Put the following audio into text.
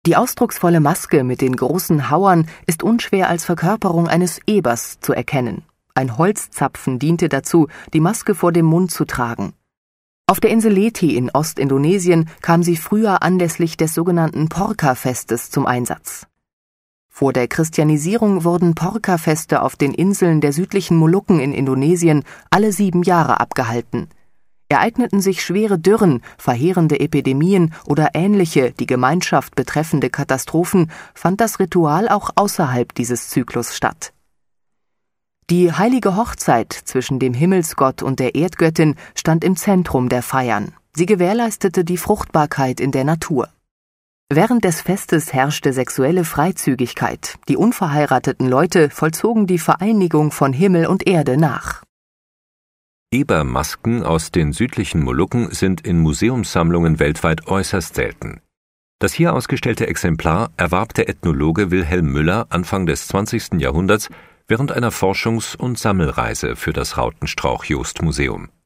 Die ausdrucksvolle Maske mit den großen Hauern ist unschwer als Verkörperung eines Ebers zu erkennen. Ein Holzzapfen diente dazu, die Maske vor dem Mund zu tragen. Auf der Insel Leti in Ostindonesien kam sie früher anlässlich des sogenannten Porka-Festes zum Einsatz. Vor der Christianisierung wurden Porka-Feste auf den Inseln der südlichen Molukken in Indonesien alle 7 Jahre abgehalten. Ereigneten sich schwere Dürren, verheerende Epidemien oder ähnliche die Gemeinschaft betreffende Katastrophen, fand das Ritual auch außerhalb dieses Zyklus statt. Die heilige Hochzeit zwischen dem Himmelsgott und der Erdgöttin stand im Zentrum der Feiern. Sie gewährleistete die Fruchtbarkeit in der Natur. Während des Festes herrschte sexuelle Freizügigkeit. Die unverheirateten Leute vollzogen die Vereinigung von Himmel und Erde nach. Ebermasken aus den südlichen Molukken sind in Museumssammlungen weltweit äußerst selten. Das hier ausgestellte Exemplar erwarb der Ethnologe Wilhelm Müller Anfang des 20. Jahrhunderts während einer Forschungs- und Sammelreise für das Rautenstrauch-Jost-Museum.